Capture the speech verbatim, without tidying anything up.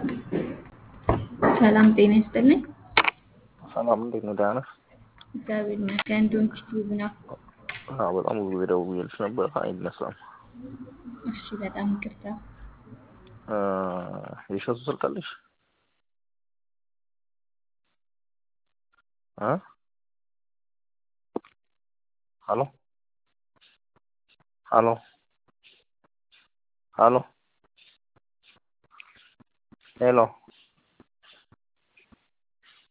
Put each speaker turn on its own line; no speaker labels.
ሰላም ጤና ይስጥልኝ።
ሰላም እንዴት ነው? ደህና ነህ?
እግዚአብሔር ይመስገን። ዶንኪ ቲዩብ ነው።
አዎ በጣም ብዙ ጊዜ ደውዬልሽ ነበር አይነሳም።
እሺ፣ በጣም ይቅርታ።
እ የሸቱ ስልክ አለሽ? እ ሄሎ ሄሎ ሄሎ ሄሎ